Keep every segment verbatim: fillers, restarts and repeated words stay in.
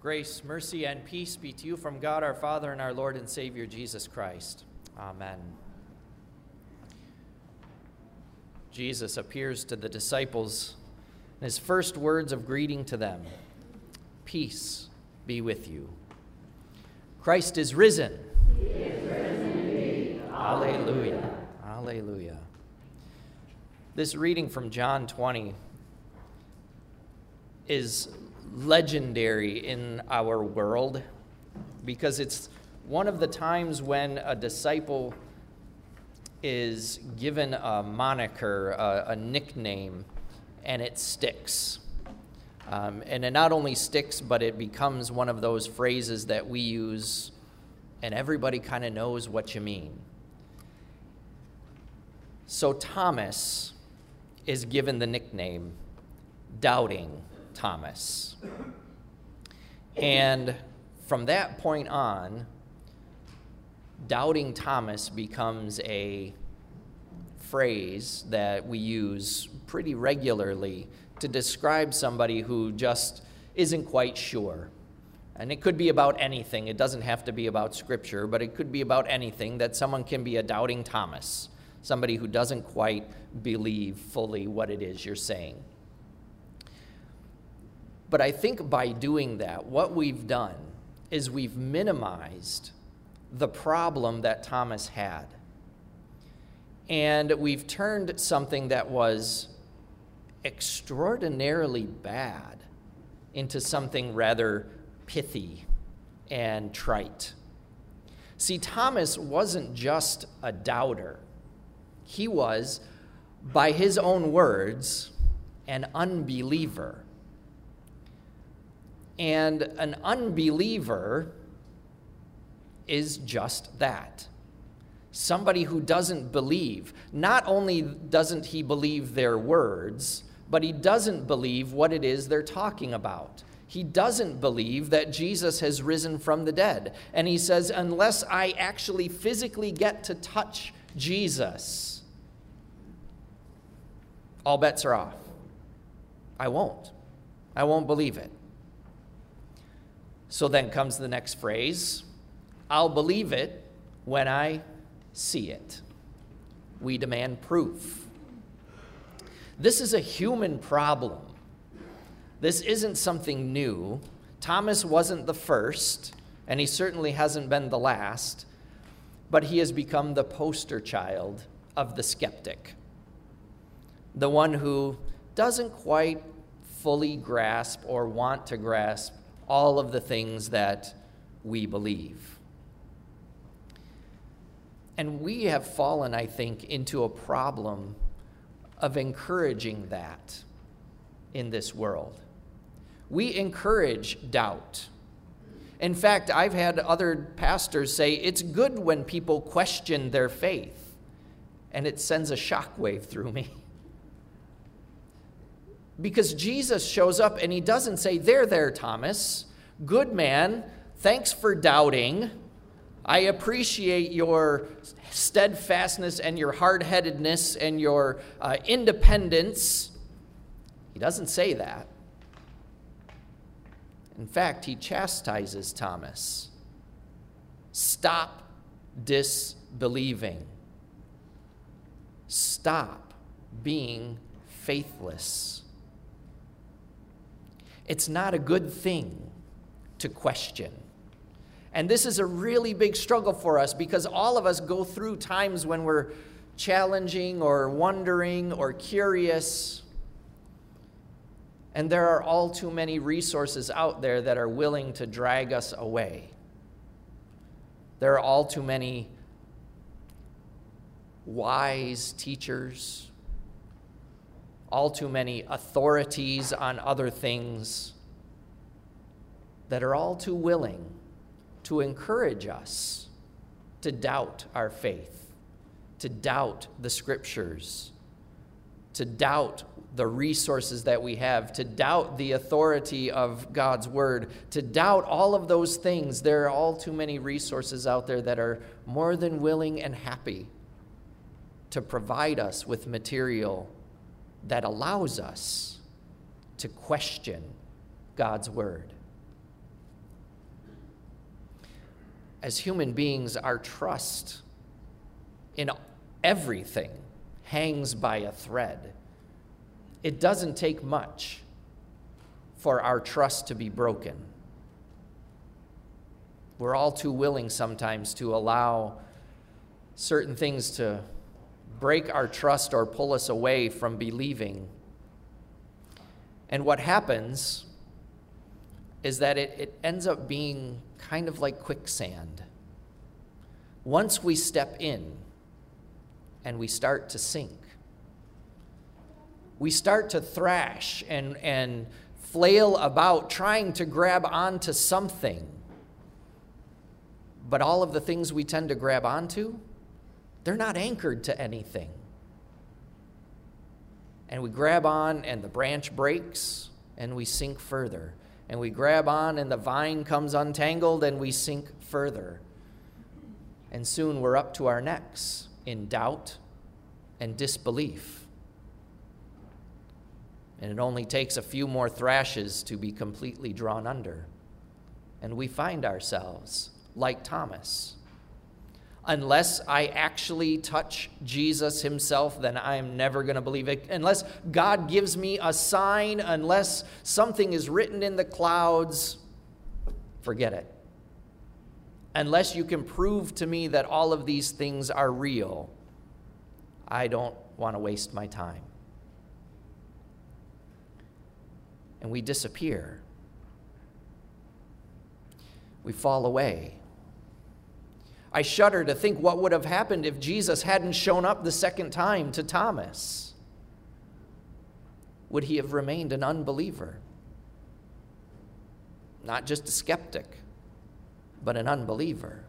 Grace, mercy, and peace be to you from God our Father and our Lord and Savior Jesus Christ. Amen. Jesus appears to the disciples in his first words of greeting to them. Peace be with you. Christ is risen. He is risen indeed. Alleluia. Alleluia. This reading from John twenty is legendary in our world because it's one of the times when a disciple is given a moniker, a, a nickname, and it sticks. Um, and it not only sticks, but it becomes one of those phrases that we use and everybody kind of knows what you mean. So Thomas is given the nickname Doubting Thomas. And from that point on, Doubting Thomas becomes a phrase that we use pretty regularly to describe somebody who just isn't quite sure. And it could be about anything. It doesn't have to be about Scripture, but it could be about anything, that someone can be a Doubting Thomas, somebody who doesn't quite believe fully what it is you're saying. But I think by doing that, what we've done is we've minimized the problem that Thomas had. And we've turned something that was extraordinarily bad into something rather pithy and trite. See, Thomas wasn't just a doubter. He was, by his own words, an unbeliever. And an unbeliever is just that. Somebody who doesn't believe. Not only doesn't he believe their words, but he doesn't believe what it is they're talking about. He doesn't believe that Jesus has risen from the dead. And he says, unless I actually physically get to touch Jesus, all bets are off. I won't. I won't believe it. So then comes the next phrase, I'll believe it when I see it. We demand proof. This is a human problem. This isn't something new. Thomas wasn't the first, and he certainly hasn't been the last, but he has become the poster child of the skeptic, the one who doesn't quite fully grasp or want to grasp all of the things that we believe. And we have fallen, I think, into a problem of encouraging that in this world. We encourage doubt. In fact, I've had other pastors say it's good when people question their faith, and it sends a shockwave through me. Because Jesus shows up and he doesn't say, there, there, Thomas, good man, thanks for doubting. I appreciate your steadfastness and your hard-headedness and your uh, independence. He doesn't say that. In fact, he chastises Thomas. Stop disbelieving. Stop being faithless. It's not a good thing to question. And this is a really big struggle for us because all of us go through times when we're challenging or wondering or curious. And there are all too many resources out there that are willing to drag us away. There are all too many wise teachers, all too many authorities on other things that are all too willing to encourage us to doubt our faith, to doubt the Scriptures, to doubt the resources that we have, to doubt the authority of God's Word, to doubt all of those things. There are all too many resources out there that are more than willing and happy to provide us with material that allows us to question God's Word. as human beings, our trust in everything hangs by a thread. It doesn't take much for our trust to be broken. We're all too willing sometimes to allow certain things to break our trust or pull us away from believing. And what happens is that it, it ends up being kind of like quicksand. Once we step in and we start to sink, we start to thrash and, and flail about trying to grab onto something. But all of the things we tend to grab onto, they're not anchored to anything. And we grab on and the branch breaks and we sink further. And we grab on and the vine comes untangled and we sink further. And soon we're up to our necks in doubt and disbelief. And it only takes a few more thrashes to be completely drawn under. And we find ourselves like Thomas. Unless I actually touch Jesus himself, then I'm never going to believe it. Unless God gives me a sign, unless something is written in the clouds, forget it. Unless you can prove to me that all of these things are real, I don't want to waste my time. And we disappear. We fall away. I shudder to think what would have happened if Jesus hadn't shown up the second time to Thomas. Would he have remained an unbeliever? Not just a skeptic, but an unbeliever.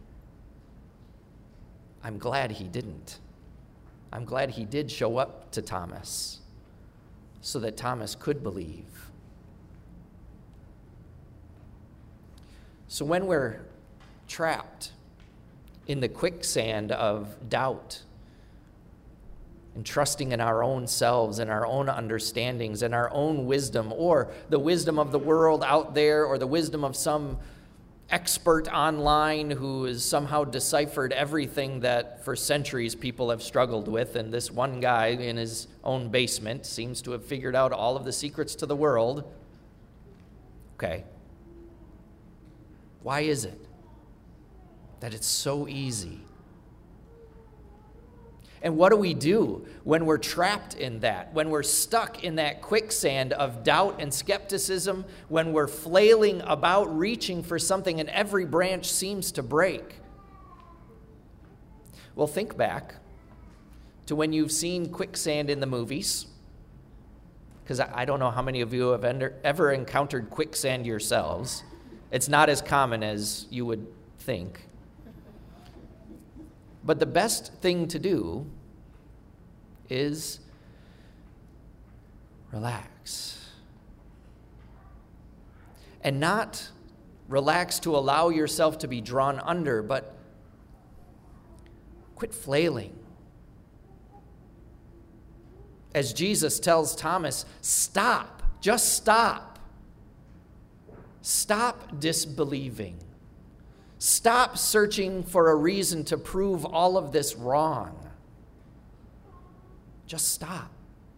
I'm glad he didn't. I'm glad he did show up to Thomas so that Thomas could believe. So when we're trapped in the quicksand of doubt and trusting in our own selves and our own understandings and our own wisdom, or the wisdom of the world out there, or the wisdom of some expert online who has somehow deciphered everything that for centuries people have struggled with, and this one guy in his own basement seems to have figured out all of the secrets to the world. Okay. Why is it that it's so easy? And what do we do when we're trapped in that, when we're stuck in that quicksand of doubt and skepticism, when we're flailing about reaching for something and every branch seems to break? Well, think back to when you've seen quicksand in the movies, because I don't know how many of you have ever encountered quicksand yourselves. It's not as common as you would think. But the best thing to do is relax. And not relax to allow yourself to be drawn under, but quit flailing. As Jesus tells Thomas, stop, just stop. Stop disbelieving. Stop searching for a reason to prove all of this wrong. Just stop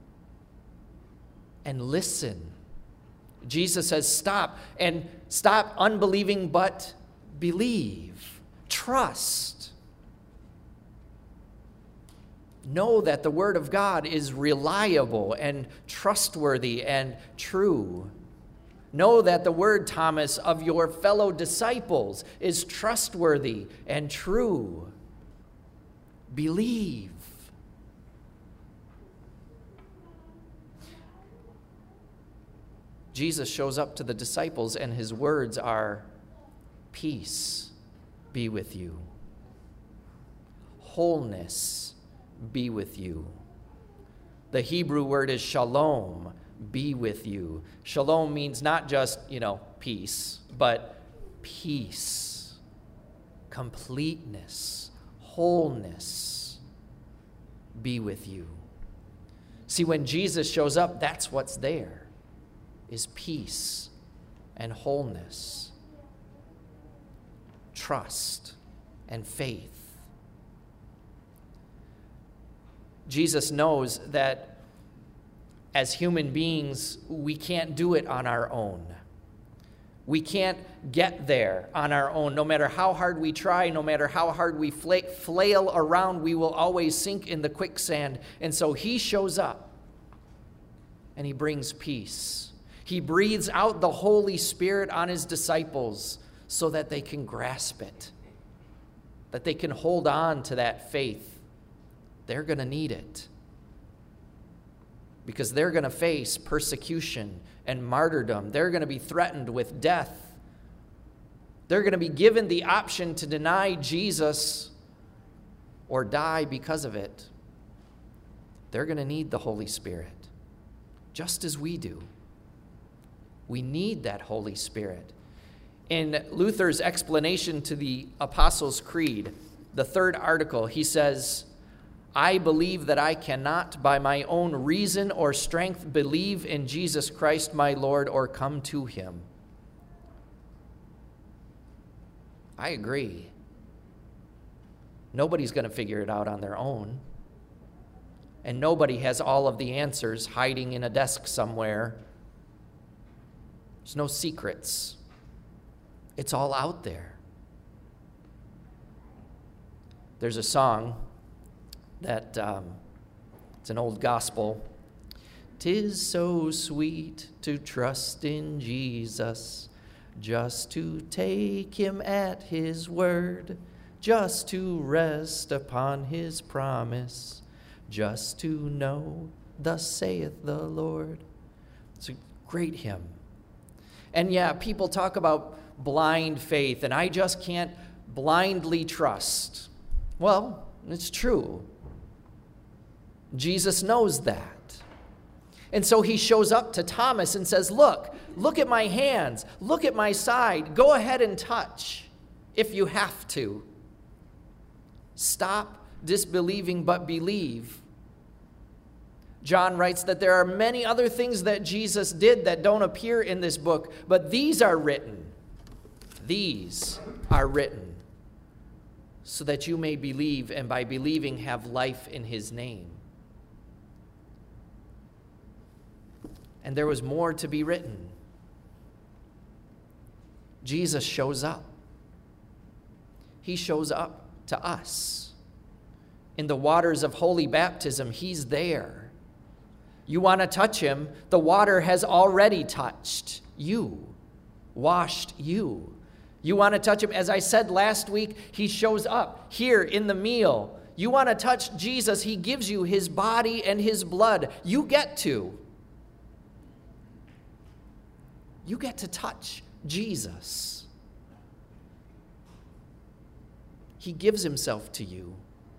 and listen. Jesus says stop, and stop unbelieving, but believe. Trust. Know that the Word of God is reliable and trustworthy and true. Know that the word, Thomas, of your fellow disciples is trustworthy and true. Believe. Jesus shows up to the disciples and his words are, peace be with you. Wholeness be with you. The Hebrew word is shalom, be with you. Shalom means not just, you know, peace, but peace, completeness, wholeness be with you. See, when Jesus shows up, that's what's there, is peace and wholeness. Trust trust and faith. Jesus knows that as human beings, we can't do it on our own. We can't get there on our own. No matter how hard we try, no matter how hard we fla- flail around, we will always sink in the quicksand. And so he shows up and he brings peace. He breathes out the Holy Spirit on his disciples so that they can grasp it, that they can hold on to that faith. They're going to need it because they're going to face persecution and martyrdom. They're going to be threatened with death. They're going to be given the option to deny Jesus or die because of it. They're going to need the Holy Spirit, just as we do. We need that Holy Spirit. In Luther's explanation to the Apostles' Creed, the third article, he says, I believe that I cannot by my own reason or strength believe in Jesus Christ my Lord or come to him. I agree. Nobody's going to figure it out on their own. And nobody has all of the answers hiding in a desk somewhere. There's no secrets. It's all out there. There's a song that um, it's an old gospel. 'Tis so sweet to trust in Jesus, just to take him at his word, just to rest upon his promise, just to know, thus saith the Lord. It's a great hymn. And yeah, people talk about blind faith, and I just can't blindly trust. Well, it's true. Jesus knows that. And so he shows up to Thomas and says, look, look at my hands, look at my side, go ahead and touch if you have to. Stop disbelieving but believe. John writes that there are many other things that Jesus did that don't appear in this book, but these are written. These are written so that you may believe, and by believing have life in his name. And there was more to be written. Jesus shows up. He shows up to us. In the waters of holy baptism, he's there. You want to touch him, the water has already touched you, washed you. You want to touch him, as I said last week, he shows up here in the meal. You want to touch Jesus, he gives you his body and his blood. You get to. You get to touch Jesus. He gives himself to you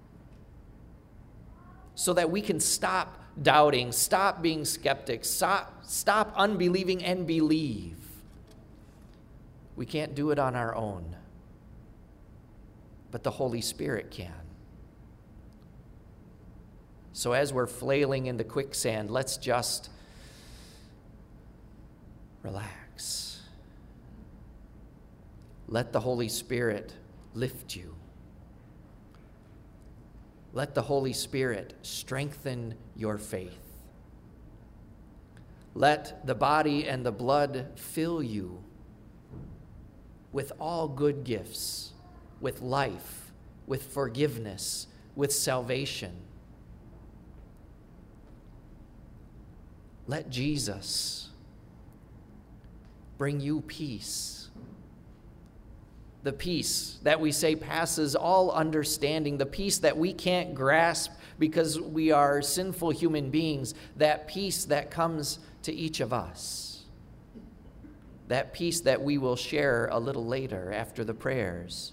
so that we can stop doubting, stop being skeptics, stop, stop unbelieving and believe. We can't do it on our own, but the Holy Spirit can. So as we're flailing in the quicksand, let's just relax. Let the Holy Spirit lift you. Let the Holy Spirit strengthen your faith. Let the body and the blood fill you with all good gifts, with life, with forgiveness, with salvation. Let Jesus bring you peace. The peace that we say passes all understanding, the peace that we can't grasp because we are sinful human beings, that peace that comes to each of us, that peace that we will share a little later after the prayers.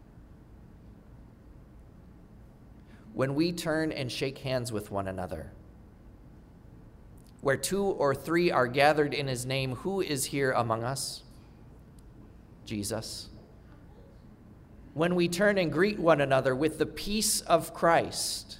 When we turn and shake hands with one another, where two or three are gathered in his name, who is here among us? Jesus. When we turn and greet one another with the peace of Christ,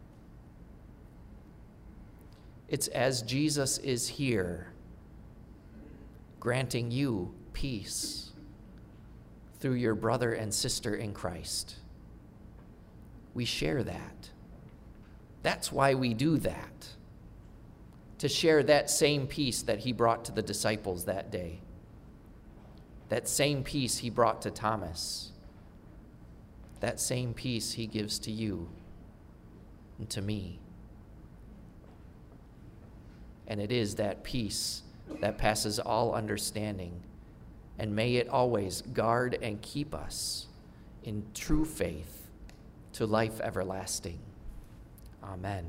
it's as Jesus is here, granting you peace through your brother and sister in Christ. We share that. That's why we do that, to share that same peace that he brought to the disciples that day, that same peace he brought to Thomas, that same peace he gives to you and to me. And it is that peace that passes all understanding, and may it always guard and keep us in true faith to life everlasting. Amen.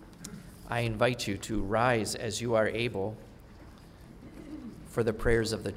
I invite you to rise as you are able for the prayers of the church.